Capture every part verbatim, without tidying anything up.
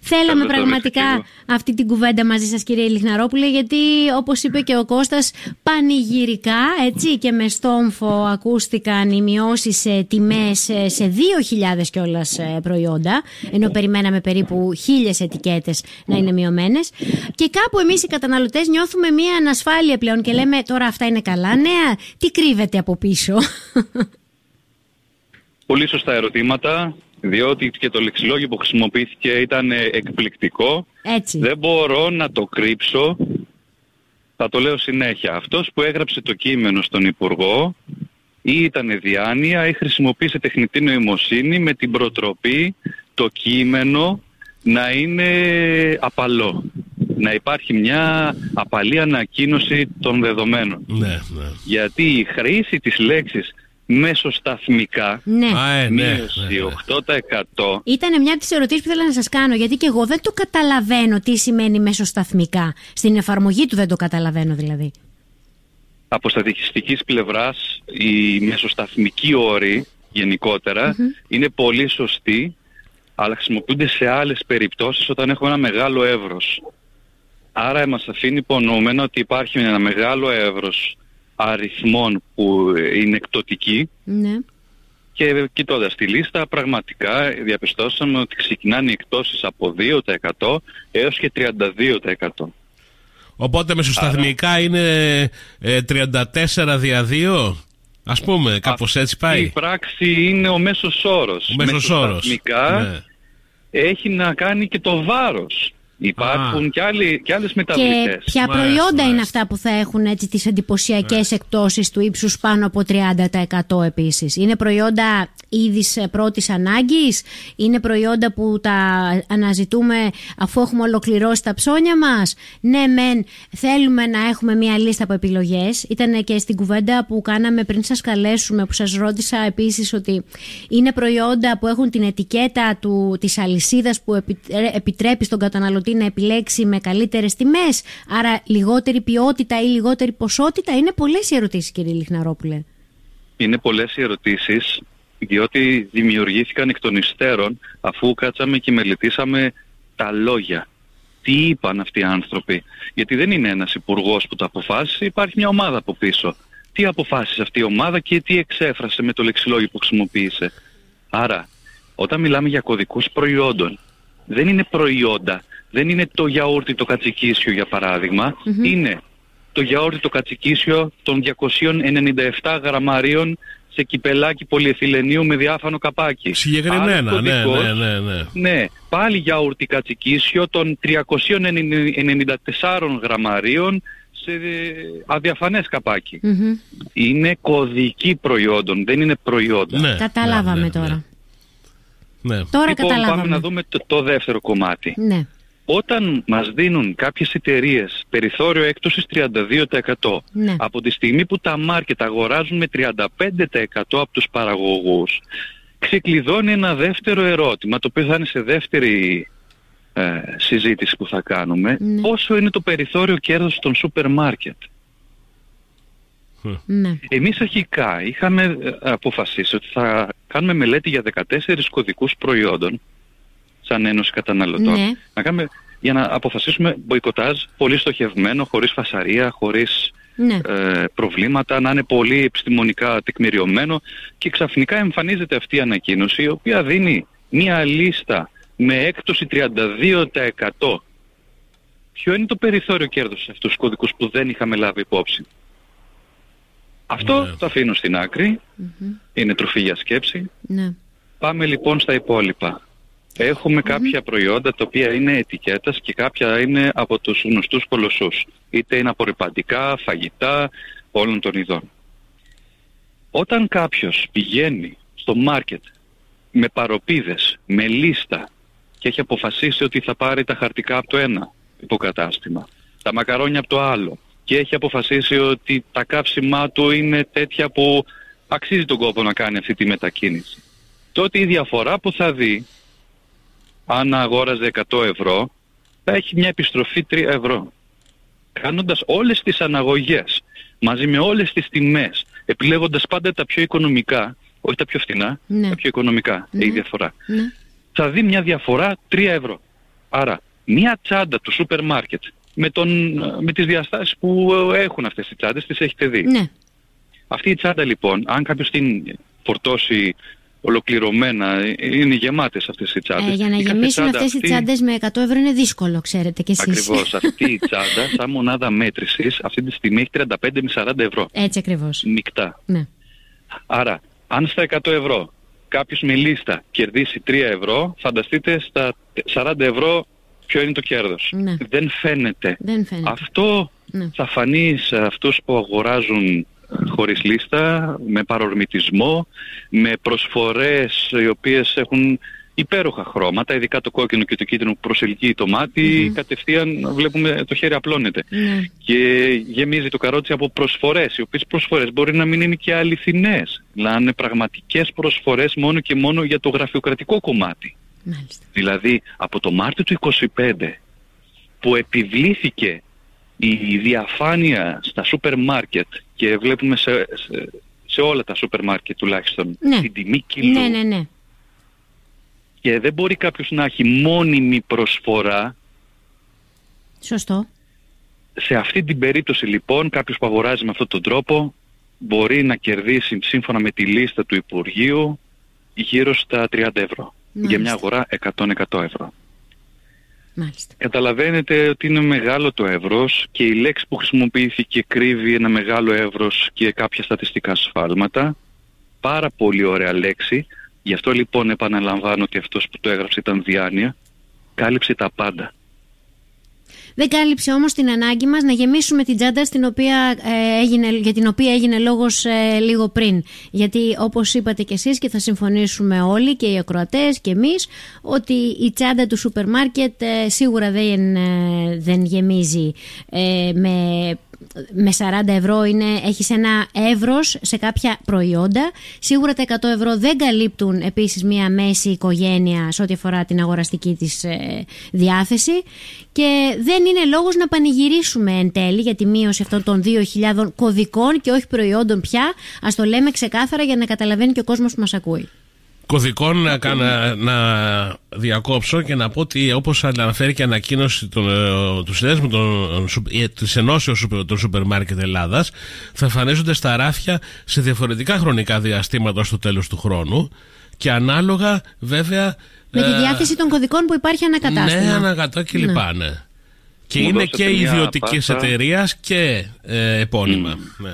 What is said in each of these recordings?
Θέλαμε πραγματικά αυτή την κουβέντα μαζί σας, κύριε Λιχναρόπουλε, γιατί όπως είπε και ο Κώστας, πανηγυρικά, έτσι, και με στόμφο ακούστηκαν οι μειώσεις σε τιμές σε δύο χιλιάδες κιόλας προϊόντα, ενώ περιμέναμε περίπου χίλιες ετικέτες να είναι μειωμένες. Και κάπου εμείς οι καταναλωτές νιώθουμε μία ανασφάλεια πλέον και λέμε, τώρα αυτά είναι καλά νέα, τι κρύβεται από πίσω? Πολύ σωστά ερωτήματα, διότι και το λεξιλόγιο που χρησιμοποιήθηκε ήταν εκπληκτικό. Έτσι. Δεν μπορώ να το κρύψω, θα το λέω συνέχεια. Αυτός που έγραψε το κείμενο στον Υπουργό ή ήταν διάνοια ή χρησιμοποίησε τεχνητή νοημοσύνη με την προτροπή το κείμενο να είναι απαλό. Να υπάρχει μια απαλή ανακοίνωση των δεδομένων. Ναι, ναι. Γιατί η χρήση της λέξης μεσοσταθμικά, Ναι. Α, ε, ναι, μείωση ναι, ναι. οκτώ τοις εκατό. Ήταν μια από τις ερωτήσεις που ήθελα να σας κάνω, γιατί και εγώ δεν το καταλαβαίνω τι σημαίνει μεσοσταθμικά. Στην εφαρμογή του δεν το καταλαβαίνω δηλαδή. Από στατιστικής πλευράς η μεσοσταθμική όρη γενικότερα Mm-hmm. είναι πολύ σωστή, αλλά χρησιμοποιούνται σε άλλες περιπτώσεις όταν έχουμε ένα μεγάλο εύρος. Άρα μας αφήνει υπονοούμενο ότι υπάρχει ένα μεγάλο εύρος αριθμών που είναι εκπτωτικοί. Ναι. Και κοιτώντας τη λίστα, πραγματικά διαπιστώσαμε ότι ξεκινάνε οι εκτόσεις από δύο τοις εκατό έως και τριάντα δύο τοις εκατό. Οπότε μεσοσταθμικά Άρα... είναι ε, τριάντα τέσσερα δια δύο, ας πούμε, κάπως έτσι πάει. Η πράξη είναι ο μέσος όρος. Ο μέσος όρος. Μεσοσταθμικά ναι. Έχει να κάνει και το βάρος. Υπάρχουν και, άλλοι, και άλλες μεταβλητές. Και ποια προϊόντα μάλιστα, είναι μάλιστα. αυτά που θα έχουν έτσι τις εντυπωσιακές εκτόσεις του ύψους πάνω από τριάντα τοις εκατό επίσης? Είναι προϊόντα είδης πρώτης ανάγκης? Είναι προϊόντα που τα αναζητούμε αφού έχουμε ολοκληρώσει τα ψώνια μας? Ναι, μεν θέλουμε να έχουμε μια λίστα από επιλογές. Ήταν και στην κουβέντα που κάναμε πριν σας καλέσουμε, που σας ρώτησα επίσης ότι είναι προϊόντα που έχουν την ετικέτα του, της αλυσίδας που επιτρέπει στον καταναλωτή να επιλέξει με καλύτερες τιμές, άρα λιγότερη ποιότητα ή λιγότερη ποσότητα. Είναι πολλές οι ερωτήσεις, κύριε Λιχναρόπουλε. Είναι πολλές οι ερωτήσεις, διότι δημιουργήθηκαν εκ των υστέρων, αφού κάτσαμε και μελετήσαμε τα λόγια. Τι είπαν αυτοί οι άνθρωποι? Γιατί δεν είναι ένας υπουργός που το αποφάσισε, υπάρχει μια ομάδα από πίσω. Τι αποφάσισε αυτή η ομάδα και τι εξέφρασε με το λεξιλόγιο που χρησιμοποίησε? Άρα, όταν μιλάμε για κωδικούς προϊόντων, δεν είναι προϊόντα. Δεν είναι το γιαούρτι το κατσικίσιο, για παράδειγμα. Mm-hmm. Είναι το γιαούρτι το κατσικίσιο των διακόσια ενενήντα επτά γραμμαρίων σε κυπελάκι πολυεθυλενίου με διάφανο καπάκι. Συγκεκριμένα, ναι, ναι, ναι, ναι. Ναι, πάλι γιαούρτι κατσικίσιο των τριακόσια ενενήντα τέσσερα γραμμαρίων σε αδιαφανές καπάκι. Mm-hmm. Είναι κωδικοί προϊόντων, δεν είναι προϊόντα. Ναι, καταλάβαμε ναι, ναι, τώρα. Ναι. Ναι. Τώρα λοιπόν, καταλάβαμε. Πάμε να δούμε το, το δεύτερο κομμάτι. Ναι. Όταν μας δίνουν κάποιες εταιρείες περιθώριο έκπτωσης τριάντα δύο τοις εκατό, ναι. από τη στιγμή που τα μάρκετ αγοράζουν με τριάντα πέντε τοις εκατό από τους παραγωγούς, ξεκλειδώνει ένα δεύτερο ερώτημα, το οποίο θα είναι σε δεύτερη ε, συζήτηση που θα κάνουμε. Ναι. Πόσο είναι το περιθώριο κέρδος των σούπερ μάρκετ? Ναι. Εμείς αρχικά είχαμε αποφασίσει ότι θα κάνουμε μελέτη για δεκατέσσερις κωδικούς προϊόντων σαν Ένωση Καταναλωτών, ναι. να κάνουμε, για να αποφασίσουμε μποϊκοτάζ πολύ στοχευμένο, χωρίς φασαρία, χωρίς ναι. ε, προβλήματα, να είναι πολύ επιστημονικά τεκμηριωμένο, και ξαφνικά εμφανίζεται αυτή η ανακοίνωση, η οποία δίνει μια λίστα με έκπτωση τριάντα δύο τοις εκατό. Ποιο είναι το περιθώριο κέρδους σε αυτούς τους κωδικούς που δεν είχαμε λάβει υπόψη? Αυτό ναι. το αφήνω στην άκρη, mm-hmm. είναι τροφή για σκέψη. Ναι. Πάμε λοιπόν στα υπόλοιπα. Έχουμε mm-hmm. κάποια προϊόντα τα οποία είναι ετικέτας και κάποια είναι από τους γνωστούς κολοσσούς. Είτε είναι απορριπαντικά, φαγητά, όλων των ειδών. Όταν κάποιος πηγαίνει στο μάρκετ με παροπίδες, με λίστα, και έχει αποφασίσει ότι θα πάρει τα χαρτικά από το ένα υποκατάστημα, τα μακαρόνια από το άλλο, και έχει αποφασίσει ότι τα καύσιμά του είναι τέτοια που αξίζει τον κόπο να κάνει αυτή τη μετακίνηση, τότε η διαφορά που θα δει, αν αγόραζε εκατό ευρώ, θα έχει μια επιστροφή τρία ευρώ. Κάνοντας όλες τις αναγωγές, μαζί με όλες τις τιμές, επιλέγοντας πάντα τα πιο οικονομικά, όχι τα πιο φθηνά, ναι. τα πιο οικονομικά, ναι. η διαφορά, ναι. θα δει μια διαφορά τρία ευρώ. Άρα, μία τσάντα του σούπερ μάρκετ με, τον, με τις διαστάσεις που έχουν αυτές οι τσάντες, τις έχετε δει. Ναι. Αυτή η τσάντα λοιπόν, αν κάποιος την φορτώσει ολοκληρωμένα, είναι γεμάτες αυτές οι τσάντες. Ε, για να γεμίσουν αυτές αυτή... οι τσάντες με εκατό ευρώ είναι δύσκολο, ξέρετε κι εσείς. Ακριβώς. Αυτή η τσάντα, σαν μονάδα μέτρησης, αυτή τη στιγμή έχει τριάντα πέντε με σαράντα ευρώ. Έτσι ακριβώς. Μεικτά. Ναι. Άρα, αν στα εκατό ευρώ κάποιος με λίστα κερδίσει τρία ευρώ, φανταστείτε στα σαράντα ευρώ ποιο είναι το κέρδος. Ναι. Δεν φαίνεται. Δεν φαίνεται. Αυτό ναι. θα φανεί σε αυτούς που αγοράζουν χωρίς λίστα, με παρορμητισμό, με προσφορές οι οποίες έχουν υπέροχα χρώματα, ειδικά το κόκκινο και το κίτρινο που προσελκύει το μάτι, mm-hmm. κατευθείαν βλέπουμε το χέρι απλώνεται. Mm-hmm. Και γεμίζει το καρότσι από προσφορές, οι οποίες προσφορές μπορεί να μην είναι και αληθινές, να είναι πραγματικές προσφορές μόνο και μόνο για το γραφειοκρατικό κομμάτι. Μάλιστα. Δηλαδή από το Μάρτιο του είκοσι πέντε που επιβλήθηκε η διαφάνεια στα σούπερ μάρκετ και βλέπουμε σε, σε, σε όλα τα σούπερ μάρκετ τουλάχιστον ναι. την τιμή κιλού, ναι, ναι, ναι. και δεν μπορεί κάποιος να έχει μόνιμη προσφορά. Σωστό. Σε αυτή την περίπτωση λοιπόν κάποιος που αγοράζει με αυτόν τον τρόπο μπορεί να κερδίσει σύμφωνα με τη λίστα του Υπουργείου γύρω στα τριάντα ευρώ. Μάλιστα. Για μια αγορά εκατό εκατό ευρώ. Μάλιστα. Καταλαβαίνετε ότι είναι μεγάλο το εύρος και η λέξη που χρησιμοποιήθηκε κρύβει ένα μεγάλο εύρος και κάποια στατιστικά σφάλματα. Πάρα πολύ ωραία λέξη. Γι' αυτό λοιπόν επαναλαμβάνω ότι αυτός που το έγραψε ήταν διάνοια. Κάλυψε τα πάντα. Δεν κάλυψε όμως την ανάγκη μας να γεμίσουμε την τσάντα στην οποία, ε, έγινε, για την οποία έγινε λόγος ε, λίγο πριν. Γιατί όπως είπατε κι εσείς και θα συμφωνήσουμε όλοι και οι ακροατές και εμείς, ότι η τσάντα του σούπερ μάρκετ ε, σίγουρα δεν, ε, δεν γεμίζει ε, με... με σαράντα ευρώ, είναι, έχεις ένα εύρος σε κάποια προϊόντα. Σίγουρα τα εκατό ευρώ δεν καλύπτουν επίσης μια μέση οικογένεια σε ό,τι αφορά την αγοραστική της ε, διάθεση, και δεν είναι λόγος να πανηγυρίσουμε εν τέλει για τη μείωση αυτών των δύο χιλιάδων κωδικών και όχι προϊόντων πια. Ας το λέμε ξεκάθαρα για να καταλαβαίνει και ο κόσμος που μας ακούει. Κωδικών να, να, να διακόψω και να πω ότι, όπως αναφέρει και ανακοίνωση των, του συνδέσμου της Ενώσεως των Σούπερ Μάρκετ Ελλάδας, θα εμφανίζονται στα ράφια σε διαφορετικά χρονικά διαστήματα στο τέλος του χρόνου και ανάλογα βέβαια με τη διάθεση των κωδικών που υπάρχει ανακατάστημα. Ναι, ανακατά και λοιπά, ναι. ναι. Και μου είναι και ιδιωτικής εταιρείας και ε, επώνυμα. Mm. Ναι.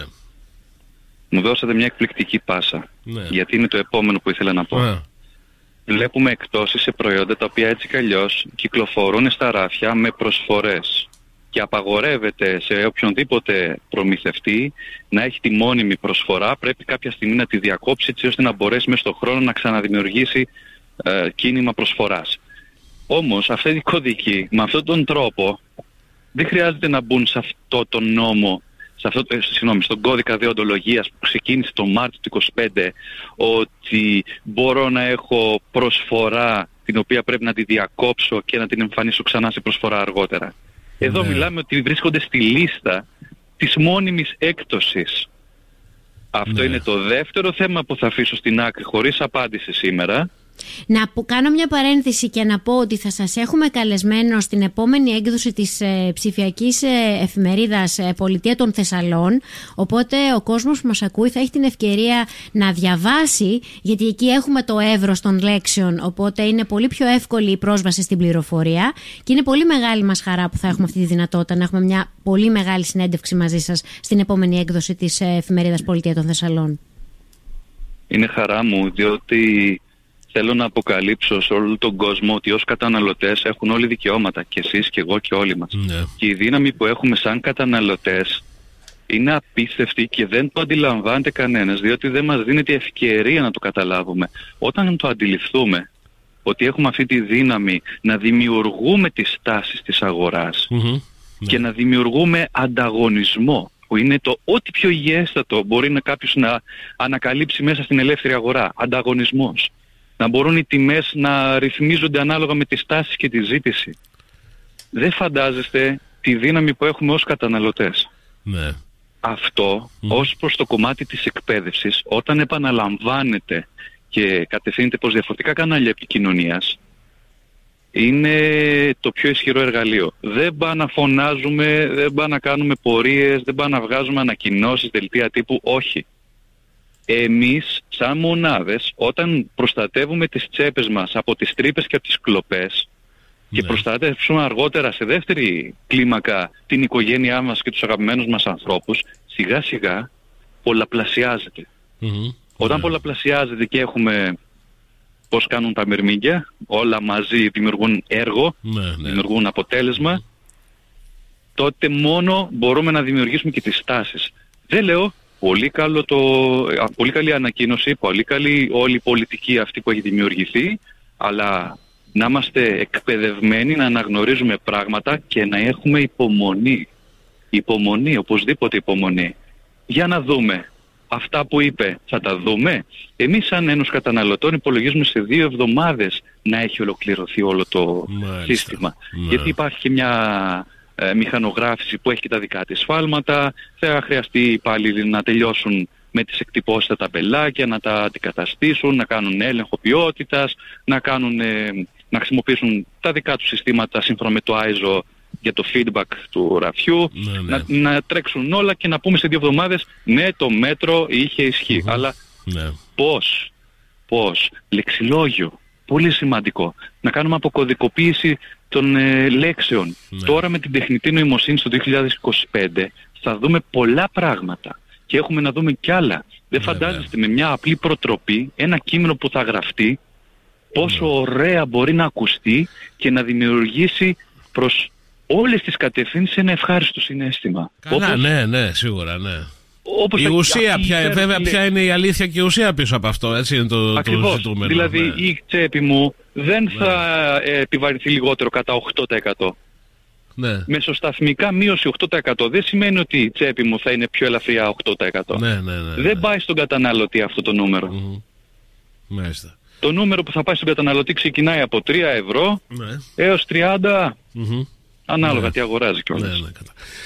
Μου δώσατε μια εκπληκτική πάσα, ναι. γιατί είναι το επόμενο που ήθελα να πω. Ναι. Βλέπουμε εκπτώσεις σε προϊόντα τα οποία έτσι κι αλλιώς κυκλοφορούν στα ράφια με προσφορές και απαγορεύεται σε οποιονδήποτε προμηθευτή να έχει τη μόνιμη προσφορά, πρέπει κάποια στιγμή να τη διακόψει έτσι ώστε να μπορέσει μέσα στον χρόνο να ξαναδημιουργήσει ε, κίνημα προσφοράς. Όμως αυτοί οι κωδικοί με αυτόν τον τρόπο δεν χρειάζεται να μπουν σε αυτό το νόμο, σε αυτό, ε, συγγνώμη, στον κώδικα δεοντολογίας που ξεκίνησε το Μάρτιο του είκοσι πέντε, ότι μπορώ να έχω προσφορά την οποία πρέπει να τη διακόψω και να την εμφανίσω ξανά σε προσφορά αργότερα. Εδώ ναι. μιλάμε ότι βρίσκονται στη λίστα της μόνιμης έκπτωσης. Αυτό ναι. είναι το δεύτερο θέμα που θα αφήσω στην άκρη χωρίς απάντηση σήμερα. Να κάνω μια παρένθεση και να πω ότι θα σας έχουμε καλεσμένο στην επόμενη έκδοση της ε, ψηφιακής ε, εφημερίδας ε, Πολιτεία των Θεσσαλών, οπότε ο κόσμος που μας ακούει θα έχει την ευκαιρία να διαβάσει, γιατί εκεί έχουμε το εύρος των λέξεων, οπότε είναι πολύ πιο εύκολη η πρόσβαση στην πληροφορία και είναι πολύ μεγάλη μας χαρά που θα έχουμε αυτή τη δυνατότητα να έχουμε μια πολύ μεγάλη συνέντευξη μαζί σας στην επόμενη έκδοση της ε, εφημερίδας Πολιτεία των Θεσσαλών. Είναι χαρά μου, διότι θέλω να αποκαλύψω σε όλο τον κόσμο ότι ως καταναλωτές έχουν όλοι δικαιώματα, και εσείς και εγώ και όλοι μας. Ναι. Και η δύναμη που έχουμε σαν καταναλωτές είναι απίστευτη και δεν το αντιλαμβάνεται κανένας, διότι δεν μας δίνεται ευκαιρία να το καταλάβουμε. Όταν το αντιληφθούμε ότι έχουμε αυτή τη δύναμη να δημιουργούμε τις τάσεις της αγοράς mm-hmm. και ναι. να δημιουργούμε ανταγωνισμό, που είναι το ό,τι πιο υγιέστατο μπορεί να κάποιος να ανακαλύψει μέσα στην ελεύθερη αγορά, ανταγωνισμός. Να μπορούν οι τιμές να ρυθμίζονται ανάλογα με τις τάσεις και τη ζήτηση. Δεν φαντάζεστε τη δύναμη που έχουμε ως καταναλωτές. Ναι. Αυτό mm. ως προς το κομμάτι της εκπαίδευσης, όταν επαναλαμβάνεται και κατευθύνεται προς διαφορετικά κανάλια επικοινωνίας, είναι το πιο ισχυρό εργαλείο. Δεν πάει να φωνάζουμε, δεν πάει να κάνουμε πορείες, δεν πάει να βγάζουμε ανακοινώσεις, δελτία τύπου, όχι. Εμείς σαν μονάδες, όταν προστατεύουμε τις τσέπες μας από τις τρύπες και από τις κλοπές, και ναι. προστατεύσουμε αργότερα σε δεύτερη κλίμακα την οικογένειά μας και τους αγαπημένους μας ανθρώπους, σιγά σιγά πολλαπλασιάζεται. Mm-hmm. Όταν yeah. πολλαπλασιάζεται και έχουμε πώς κάνουν τα μυρμήγκια, όλα μαζί δημιουργούν έργο, yeah, yeah. δημιουργούν αποτέλεσμα, mm-hmm. τότε μόνο μπορούμε να δημιουργήσουμε και τις τάσεις. Δεν λέω πολύ, καλό το, πολύ καλή ανακοίνωση, πολύ καλή όλη η πολιτική αυτή που έχει δημιουργηθεί, αλλά να είμαστε εκπαιδευμένοι, να αναγνωρίζουμε πράγματα και να έχουμε υπομονή. Υπομονή, οπωσδήποτε υπομονή. Για να δούμε. Αυτά που είπε θα τα δούμε. Εμείς σαν Ένωση Καταναλωτών υπολογίζουμε σε δύο εβδομάδες να έχει ολοκληρωθεί όλο το Μάλιστα. σύστημα. Ναι. Γιατί υπάρχει και μια ε, μηχανογράφηση που έχει και τα δικά της σφάλματα. Θα χρειαστεί οι υπάλληλοι να τελειώσουν με τις εκτυπώσεις τα ταμπελάκια, να τα αντικαταστήσουν, να κάνουν έλεγχο ποιότητας, να, κάνουν, ε, να χρησιμοποιήσουν τα δικά τους συστήματα σύμφωνα με το άι ες ο για το feedback του ραφιού, ναι, ναι. Να, να τρέξουν όλα και να πούμε σε δύο εβδομάδες ναι, το μέτρο είχε ισχύ. Mm-hmm. Αλλά ναι. πώς, πώς, λεξιλόγιο, πολύ σημαντικό. Να κάνουμε αποκωδικοποίηση των ε, λέξεων. Ναι. Τώρα με την τεχνητή νοημοσύνη στο δύο χιλιάδες είκοσι πέντε θα δούμε πολλά πράγματα και έχουμε να δούμε κι άλλα. Δεν ναι, φαντάζεστε ναι. με μια απλή προτροπή, ένα κείμενο που θα γραφτεί, πόσο ναι. ωραία μπορεί να ακουστεί και να δημιουργήσει προς όλες τις κατευθύνσεις ένα ευχάριστο συναίσθημα. Καλά, όπως... ναι, ναι, σίγουρα, ναι. Όπως η ουσία, ποια, βέβαια, ποια είναι η αλήθεια και η ουσία πίσω από αυτό, έτσι είναι το, το ζητούμενο. Δηλαδή ναι. η τσέπη μου δεν ναι. θα επιβαρυνθεί λιγότερο κατά οκτώ τοις εκατό. Ναι. Μεσοσταθμικά μείωση οκτώ τοις εκατό δεν σημαίνει ότι η τσέπη μου θα είναι πιο ελαφριά οκτώ τοις εκατό. Ναι, ναι, ναι, ναι. Δεν πάει στον καταναλωτή αυτό το νούμερο. Mm-hmm. Μάλιστα. Το νούμερο που θα πάει στον καταναλωτή ξεκινάει από τρία ευρώ ναι. έως τριάντα, mm-hmm. ανάλογα ναι. τι αγοράζει κιόλας. Ναι, ναι,